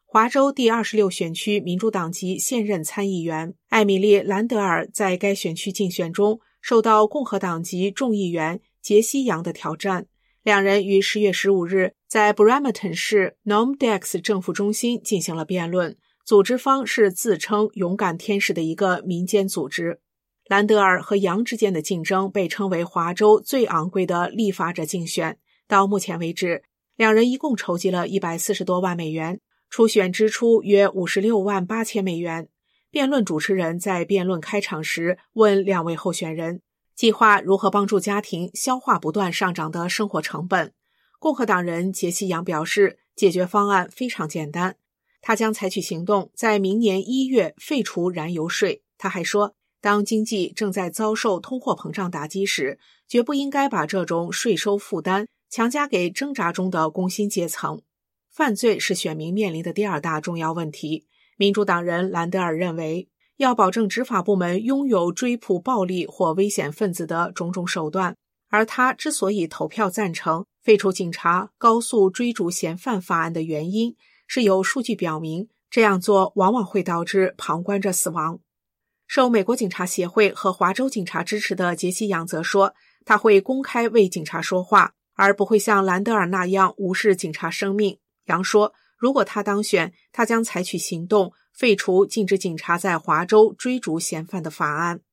华州第26选区民主党籍现任参议员艾米丽·兰德尔在该选区竞选中受到共和党籍众议员杰西·杨的挑战。两人于10月15日在 Bremerton 市 Nomdex 政府中心进行了辩论，组织方是自称勇敢天使的一个民间组织。兰德尔和杨之间的竞争被称为华州最昂贵的立法者竞选。到目前为止，两人一共筹集了140多万美元，初选支出约56万8千美元。辩论主持人在辩论开场时问两位候选人，计划如何帮助家庭消化不断上涨的生活成本。共和党人杰西·杨表示，解决方案非常简单，他将采取行动，在明年1月废除燃油税。他还说，当经济正在遭受通货膨胀打击时，绝不应该把这种税收负担强加给挣扎中的工薪阶层。犯罪是选民面临的第二大重要问题。民主党人兰德尔认为，要保证执法部门拥有追捕暴力或危险分子的种种手段，而他之所以投票赞成废除警察高速追逐嫌犯法案的原因，是有数据表明这样做往往会导致旁观者死亡。受美国警察协会和华州警察支持的杰西·杨则说，他会公开为警察说话，而不会像兰德尔那样无视警察生命。杨说，如果他当选，他将采取行动废除禁止警察在华州追逐嫌犯的法案。